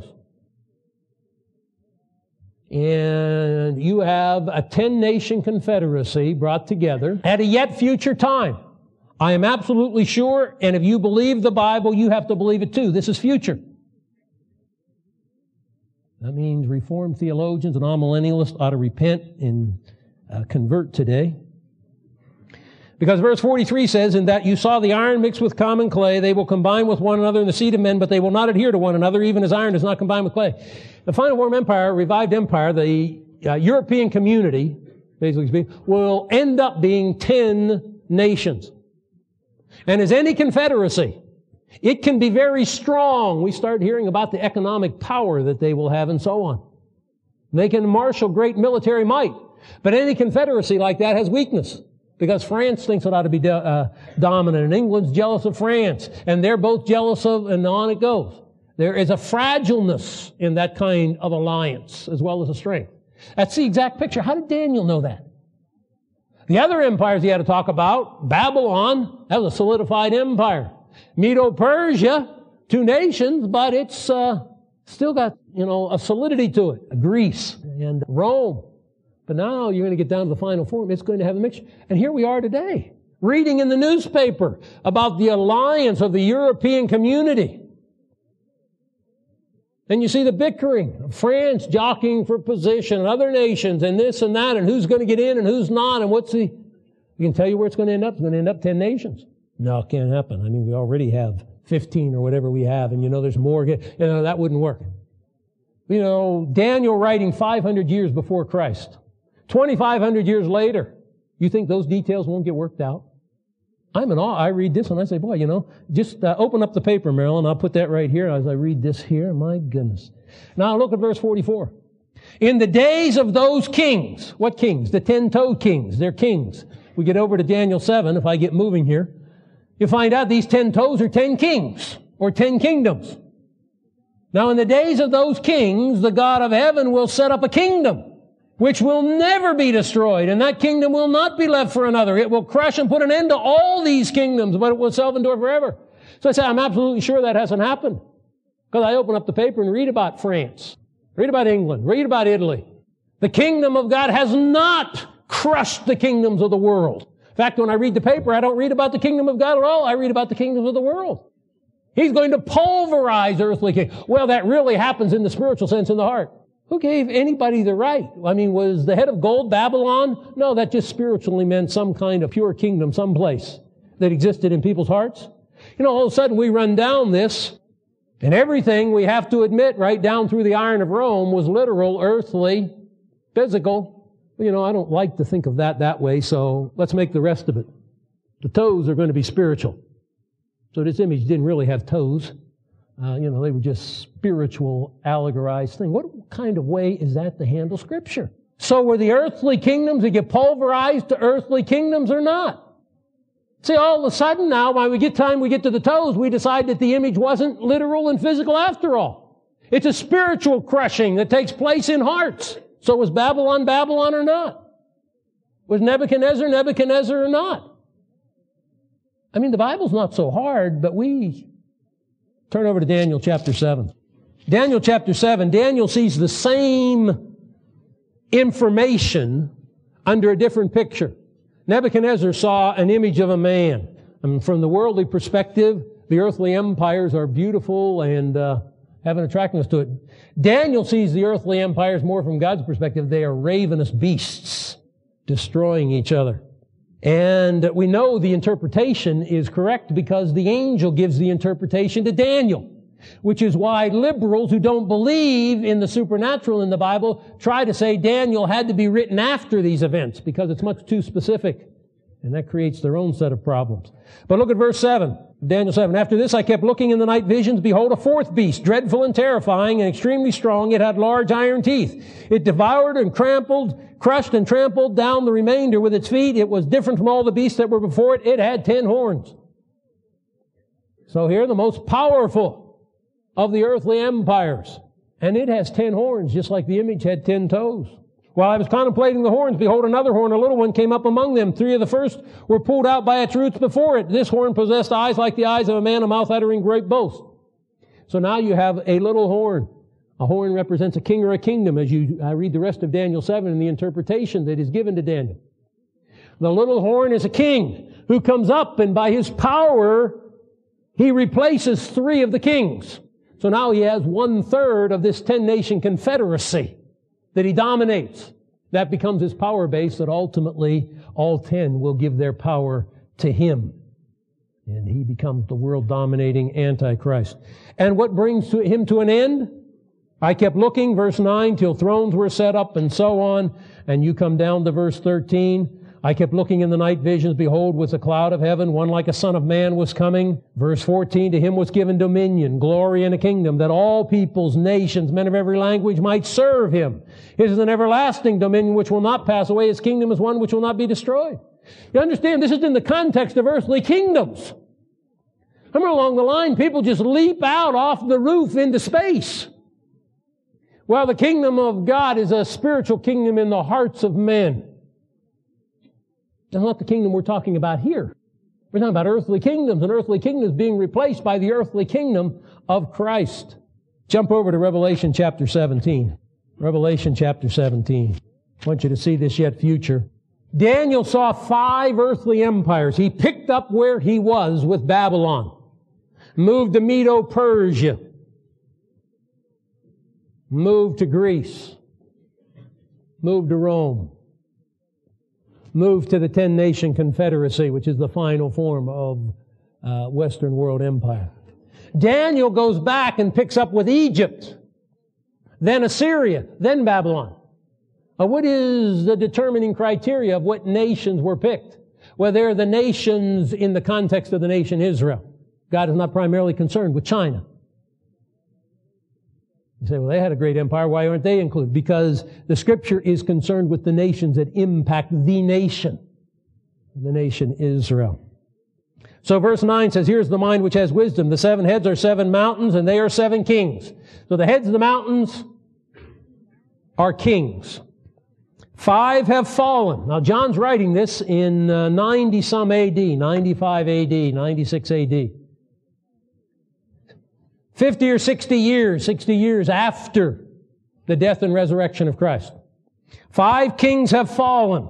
And you have a ten-nation confederacy brought together at a yet future time. I am absolutely sure, and if you believe the Bible, you have to believe it too. This is future. That means Reformed theologians and amillennialists ought to repent and uh, convert today. Because verse forty-three says, "In that you saw the iron mixed with common clay, they will combine with one another in the seed of men, but they will not adhere to one another, even as iron does not combine with clay." The final Roman Empire, revived empire, the uh, European community, basically speaking, will end up being ten nations. And as any confederacy, it can be very strong. We start hearing about the economic power that they will have and so on. They can marshal great military might. But any confederacy like that has weakness. Because France thinks it ought to be do, uh, dominant, and England's jealous of France, and they're both jealous of, and on it goes. There is a fragileness in that kind of alliance, as well as a strength. That's the exact picture. How did Daniel know that? The other empires he had to talk about, Babylon, that was a solidified empire. Medo-Persia, two nations, but it's uh, still got, you know, a solidity to it. Greece and Rome. But now you're going to get down to the final form. It's going to have a mixture. And here we are today, reading in the newspaper about the alliance of the European community. And you see the bickering, France jockeying for position, and other nations, and this and that, and who's going to get in and who's not, and what's the... We can tell you where it's going to end up. It's going to end up ten nations. No, it can't happen. I mean, we already have fifteen or whatever we have, and you know, there's more. You know, that wouldn't work. You know, Daniel writing five hundred years before Christ. twenty-five hundred years later, you think those details won't get worked out? I'm in awe. I read this and I say, boy, you know, just uh, open up the paper, Marilyn. I'll put that right here as I read this here. My goodness. Now look at verse forty-four. In the days of those kings, what kings? The ten-toed kings. They're kings. We get over to Daniel seven, if I get moving here. You find out these ten toes are ten kings, or ten kingdoms. Now in the days of those kings, the God of heaven will set up a kingdom which will never be destroyed, and that kingdom will not be left for another. It will crush and put an end to all these kingdoms, but it will self-endure forever. So I say, I'm absolutely sure that hasn't happened. Because I open up the paper and read about France, read about England, read about Italy. The kingdom of God has not crushed the kingdoms of the world. In fact, when I read the paper, I don't read about the kingdom of God at all. I read about the kingdoms of the world. He's going to pulverize earthly kingdoms. Well, that really happens in the spiritual sense in the heart. Who gave anybody the right? I mean, was the head of gold Babylon? No, that just spiritually meant some kind of pure kingdom someplace that existed in people's hearts. You know, all of a sudden we run down this, and everything, we have to admit, right down through the iron of Rome was literal, earthly, physical. You know, I don't like to think of that that way, so let's make the rest of it. The toes are going to be spiritual. So this image didn't really have toes. Uh, you know, they were just spiritual, allegorized thing. What kind of way is that to handle Scripture? So were the earthly kingdoms that get pulverized to earthly kingdoms or not? See, all of a sudden now, when we get time, we get to the toes, we decide that the image wasn't literal and physical after all. It's a spiritual crushing that takes place in hearts. So was Babylon Babylon or not? Was Nebuchadnezzar Nebuchadnezzar or not? I mean, the Bible's not so hard, but we... Turn over to Daniel chapter seven. Daniel chapter seven, Daniel sees the same information under a different picture. Nebuchadnezzar saw an image of a man. I mean, from the worldly perspective, the earthly empires are beautiful and uh, have an attractiveness to it. Daniel sees the earthly empires more from God's perspective. They are ravenous beasts, destroying each other. And we know the interpretation is correct because the angel gives the interpretation to Daniel, which is why liberals who don't believe in the supernatural in the Bible try to say Daniel had to be written after these events because it's much too specific. And that creates their own set of problems. But look at verse seven, Daniel seven. After this I kept looking in the night visions. Behold, a fourth beast, dreadful and terrifying and extremely strong. It had large iron teeth. It devoured and trampled, crushed and trampled down the remainder with its feet. It was different from all the beasts that were before it. It had ten horns. So here, the most powerful of the earthly empires. And it has ten horns, just like the image had ten toes. While I was contemplating the horns, behold, another horn, a little one, came up among them. Three of the first were pulled out by its roots before it. This horn possessed eyes like the eyes of a man, a mouth uttering great boast. So now you have a little horn. A horn represents a king or a kingdom, as you I read the rest of Daniel seven in the interpretation that is given to Daniel. The little horn is a king who comes up, and by his power, he replaces three of the kings. So now he has one-third of this ten-nation confederacy that he dominates. That becomes his power base, that ultimately all ten will give their power to him. And he becomes the world-dominating Antichrist. And what brings to him to an end? I kept looking, verse nine, till thrones were set up and so on. And you come down to verse thirteen. I kept looking in the night visions. Behold, with a cloud of heaven, one like a son of man was coming. Verse fourteen, to him was given dominion, glory, and a kingdom, that all peoples, nations, men of every language might serve him. His is an everlasting dominion which will not pass away. His kingdom is one which will not be destroyed. You understand, this is in the context of earthly kingdoms. Somewhere along the line, people just leap out off the roof into space. Well, the kingdom of God is a spiritual kingdom in the hearts of men. That's not the kingdom we're talking about here. We're talking about earthly kingdoms, and earthly kingdoms being replaced by the earthly kingdom of Christ. Jump over to Revelation chapter seventeen. Revelation chapter seventeen. I want you to see this yet future. Daniel saw five earthly empires. He picked up where he was with Babylon. Moved to Medo-Persia. Moved to Greece. Moved to Rome. Moved to the ten-nation confederacy, which is the final form of uh, Western world empire. Daniel goes back and picks up with Egypt, then Assyria, then Babylon. Uh, what is the determining criteria of what nations were picked? Well, they're the nations in the context of the nation Israel. God is not primarily concerned with China. You say, well, they had a great empire. Why aren't they included? Because the Scripture is concerned with the nations that impact the nation, the nation Israel. So verse nine says, here's the mind which has wisdom. The seven heads are seven mountains, and they are seven kings. So the heads of the mountains are kings. Five have fallen. Now, John's writing this in uh, ninety-some A D, ninety-five A D, ninety-six A D. fifty or sixty years, sixty years after the death and resurrection of Christ. Five kings have fallen.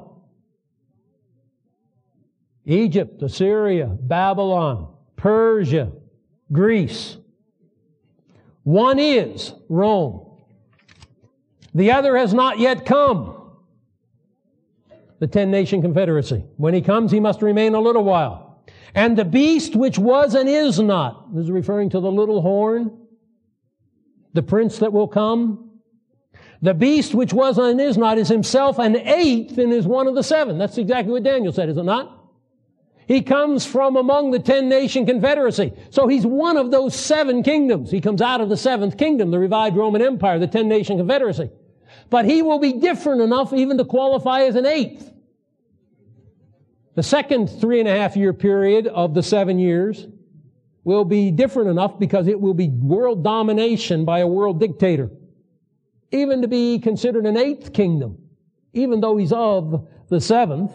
Egypt, Assyria, Babylon, Persia, Greece. One is Rome. The other has not yet come. The ten-nation confederacy. When he comes, he must remain a little while. And the beast which was and is not, this is referring to the little horn, the prince that will come. The beast which was and is not is himself an eighth and is one of the seven. That's exactly what Daniel said, is it not? He comes from among the ten-nation confederacy. So he's one of those seven kingdoms. He comes out of the seventh kingdom, the revived Roman Empire, the ten-nation confederacy. But he will be different enough even to qualify as an eighth. The second three and a half year period of the seven years will be different enough because it will be world domination by a world dictator. Even to be considered an eighth kingdom, even though he's of the seventh.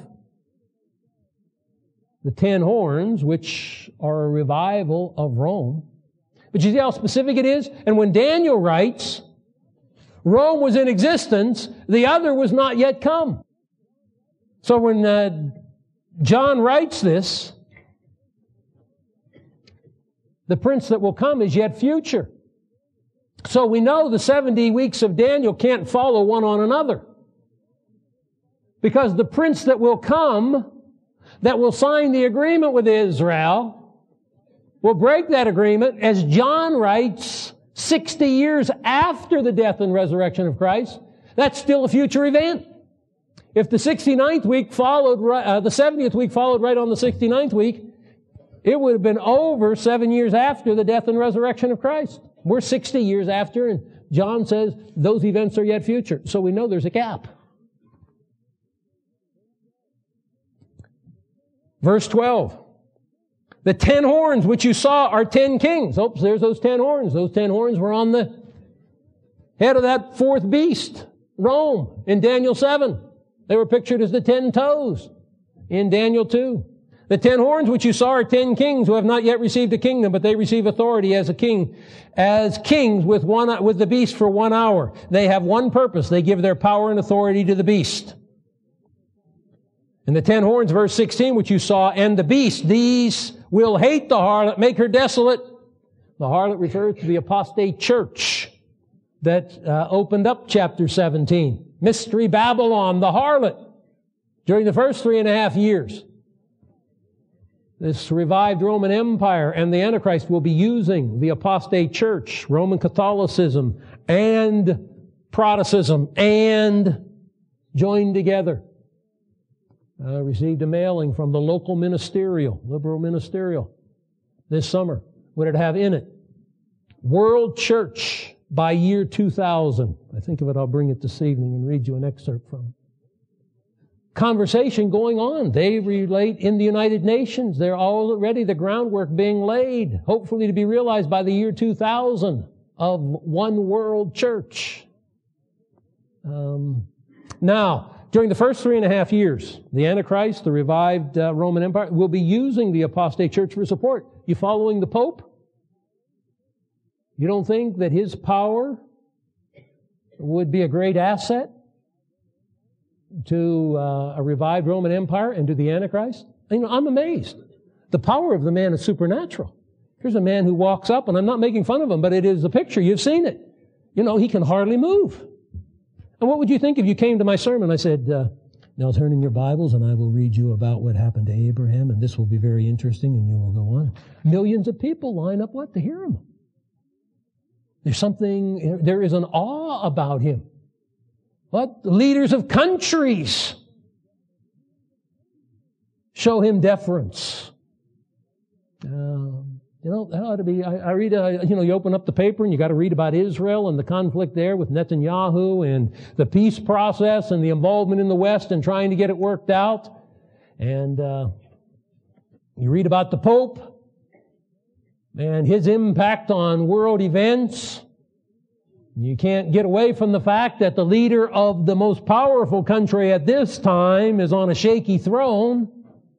The ten horns, which are a revival of Rome. But you see how specific it is? And when Daniel writes, Rome was in existence, the other was not yet come. So when uh, John writes this, the prince that will come is yet future. So we know the seventy weeks of Daniel can't follow one on another. Because the prince that will come, that will sign the agreement with Israel, will break that agreement, as John writes, sixty years after the death and resurrection of Christ. That's still a future event. If the sixty-ninth week followed, uh, the seventieth week followed right on the sixty-ninth week, it would have been over seven years after the death and resurrection of Christ. We're sixty years after, and John says those events are yet future. So we know there's a gap. Verse twelve. The ten horns which you saw are ten kings. Oops, there's those ten horns. Those ten horns were on the head of that fourth beast, Rome, in Daniel seven. They were pictured as the ten toes in Daniel two. The ten horns which you saw are ten kings who have not yet received a kingdom, but they receive authority as a king, as kings with one, with the beast for one hour. They have one purpose. They give their power and authority to the beast. And the ten horns, verse sixteen, which you saw, and the beast, these will hate the harlot, make her desolate. The harlot refers to the apostate church that uh, opened up chapter seventeen. Mystery Babylon, the harlot, during the first three and a half years. This revived Roman Empire and the Antichrist will be using the apostate church, Roman Catholicism, and Protestantism, and joined together. I received a mailing from the local ministerial, liberal ministerial, this summer. What did it have in it? World Church by year two thousand. I think of it, I'll bring it this evening and read you an excerpt from it. Conversation going on. They relate in the United Nations. They're already the groundwork being laid, hopefully to be realized by the year two thousand, of one world church. Um, now, during the first three and a half years, the Antichrist, the revived uh, Roman Empire, will be using the apostate church for support. You following the Pope? You don't think that his power would be a great asset to uh, a revived Roman Empire and to the Antichrist? You know, I'm amazed. The power of the man is supernatural. Here's a man who walks up, and I'm not making fun of him, but it is a picture. You've seen it. You know, he can hardly move. And what would you think if you came to my sermon? I said, uh, now turn in your Bibles and I will read you about what happened to Abraham, and this will be very interesting, and you will go on. Millions of people line up, what, to hear him. There's something, there is an awe about him. What? The leaders of countries show him deference. Um, you know, that ought to be, I, I read, uh, you know, you open up the paper and you got to read about Israel and the conflict there with Netanyahu and the peace process and the involvement in the West and trying to get it worked out. And uh, you read about the Pope and his impact on world events. You can't get away from the fact that the leader of the most powerful country at this time is on a shaky throne.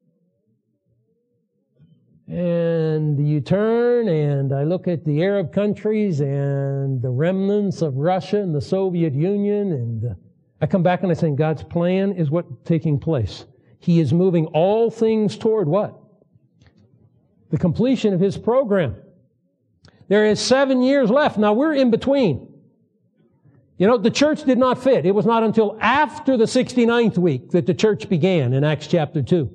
And you turn and I look at the Arab countries and the remnants of Russia and the Soviet Union, and I come back and I think God's plan is what's taking place. He is moving all things toward what? The completion of His program. There is seven years left. Now we're in between. You know, the church did not fit. It was not until after the sixty-ninth week that the church began in Acts chapter two.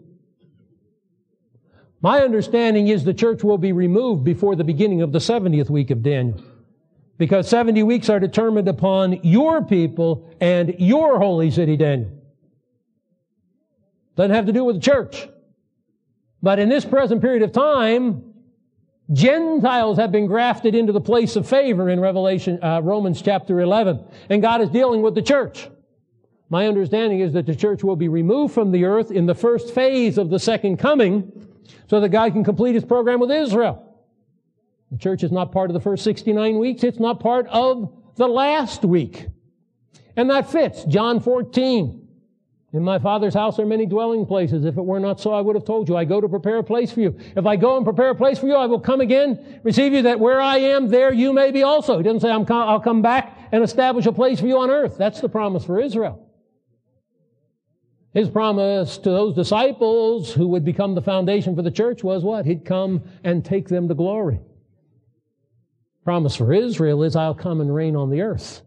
My understanding is the church will be removed before the beginning of the seventieth week of Daniel. Because seventy weeks are determined upon your people and your holy city, Daniel. Doesn't have to do with the church. But in this present period of time, Gentiles have been grafted into the place of favor in Revelation, uh, Romans chapter eleven. And God is dealing with the church. My understanding is that the church will be removed from the earth in the first phase of the second coming so that God can complete His program with Israel. The church is not part of the first sixty-nine weeks. It's not part of the last week. And that fits. John fourteen. In my Father's house are many dwelling places. If it were not so, I would have told you. I go to prepare a place for you. If I go and prepare a place for you, I will come again, receive you, that where I am, there you may be also. He doesn't say, I'm com- I'll come back and establish a place for you on earth. That's the promise for Israel. His promise to those disciples who would become the foundation for the church was what? He'd come and take them to glory. Promise for Israel is, I'll come and reign on the earth.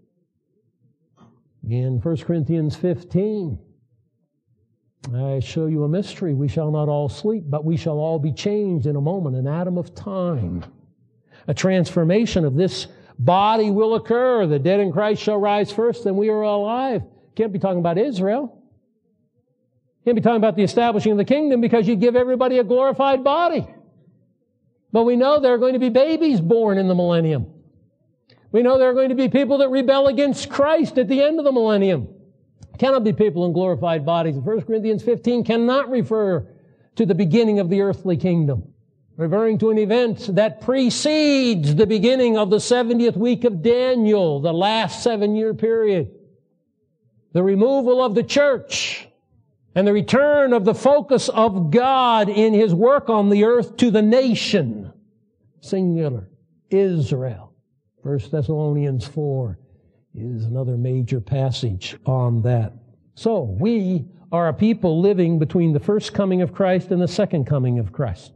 In First Corinthians fifteen, I show you a mystery. We shall not all sleep, but we shall all be changed in a moment, an atom of time. A transformation of this body will occur. The dead in Christ shall rise first, then we are alive. Can't be talking about Israel. Can't be talking about the establishing of the kingdom, because you give everybody a glorified body. But we know there are going to be babies born in the millennium. We know there are going to be people that rebel against Christ at the end of the millennium. Cannot be people in glorified bodies. First Corinthians fifteen cannot refer to the beginning of the earthly kingdom. referring to an event that precedes the beginning of the seventieth week of Daniel, the last seven-year period. The removal of the church and the return of the focus of God in His work on the earth to the nation, singular, Israel. First Thessalonians four is another major passage on that. So, we are a people living between the first coming of Christ and the second coming of Christ.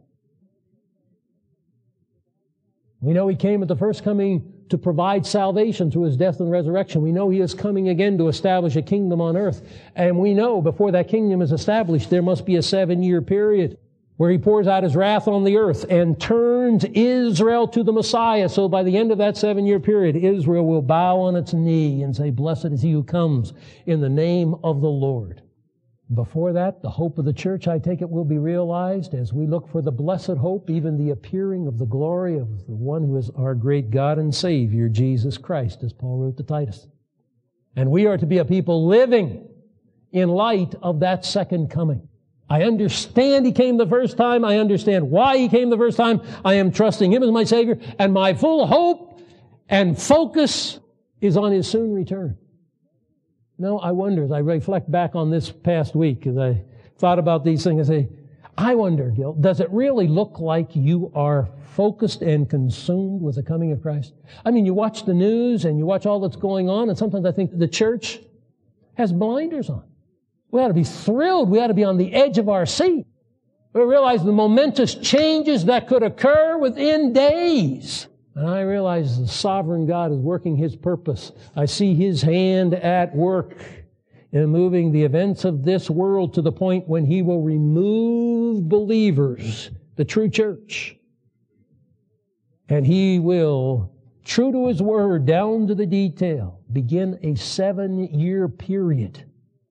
We know He came at the first coming to provide salvation through His death and resurrection. We know He is coming again to establish a kingdom on earth. And we know before that kingdom is established, there must be a seven-year period where He pours out His wrath on the earth and turns Israel to the Messiah. So by the end of that seven-year period, Israel will bow on its knee and say, "Blessed is He who comes in the name of the Lord." Before that, the hope of the church, I take it, will be realized as we look for the blessed hope, even the appearing of the glory of the one who is our great God and Savior, Jesus Christ, as Paul wrote to Titus. And we are to be a people living in light of that second coming. I understand He came the first time. I understand why He came the first time. I am trusting Him as my Savior. And my full hope and focus is on His soon return. No, I wonder, as I reflect back on this past week, as I thought about these things, I say, I wonder, Gil, does it really look like you are focused and consumed with the coming of Christ? I mean, you watch the news and you watch all that's going on, and sometimes I think the church has blinders on. We ought to be thrilled. We ought to be on the edge of our seat. We realize the momentous changes that could occur within days. And I realize the sovereign God is working His purpose. I see His hand at work in moving the events of this world to the point when He will remove believers, the true church. And He will, true to His word, down to the detail, begin a seven-year period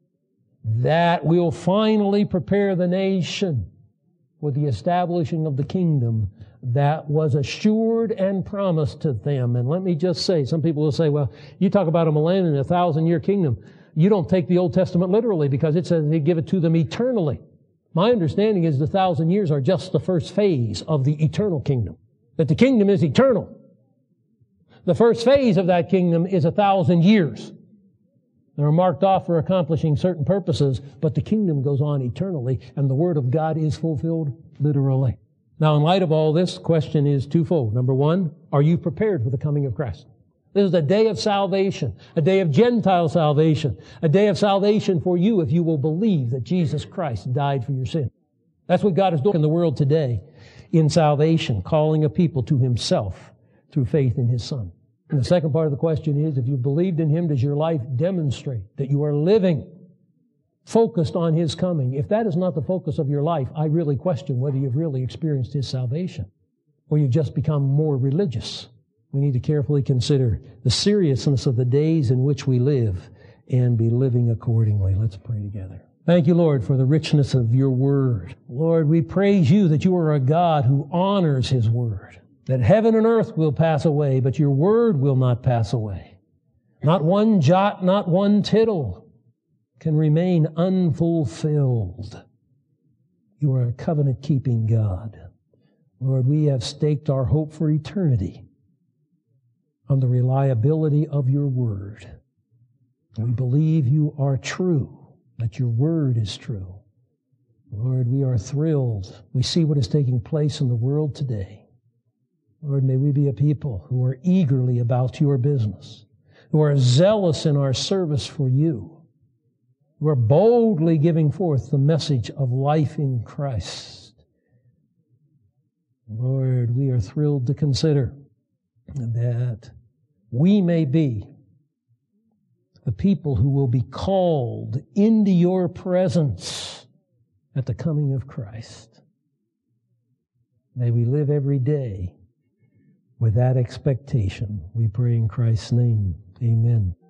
that will finally prepare the nation for the establishing of the kingdom that was assured and promised to them. And let me just say, some people will say, well, you talk about a millennium, a thousand-year kingdom. You don't take the Old Testament literally because it says He give it to them eternally. My understanding is the thousand years are just the first phase of the eternal kingdom. That the kingdom is eternal. The first phase of that kingdom is a thousand years. They are marked off for accomplishing certain purposes, but the kingdom goes on eternally, and the Word of God is fulfilled literally. Now, in light of all this, the question is twofold. Number one, are you prepared for the coming of Christ? This is a day of salvation, a day of Gentile salvation, a day of salvation for you if you will believe that Jesus Christ died for your sin. That's what God is doing in the world today in salvation, calling a people to Himself through faith in His Son. And the second part of the question is, if you believed in Him, does your life demonstrate that you are living focused on His coming? If that is not the focus of your life, I really question whether you've really experienced His salvation or you've just become more religious. We need to carefully consider the seriousness of the days in which we live and be living accordingly. Let's pray together. Thank you, Lord, for the richness of your word. Lord, we praise you that you are a God who honors His word, that heaven and earth will pass away, but your word will not pass away. Not one jot, not one tittle can remain unfulfilled. You are a covenant-keeping God. Lord, we have staked our hope for eternity on the reliability of your word. We believe you are true, that your word is true. Lord, we are thrilled. We see what is taking place in the world today. Lord, may we be a people who are eagerly about your business, who are zealous in our service for you, who are boldly giving forth the message of life in Christ. Lord, we are thrilled to consider that we may be the people who will be called into your presence at the coming of Christ. May we live every day with that expectation. We pray in Christ's name. Amen.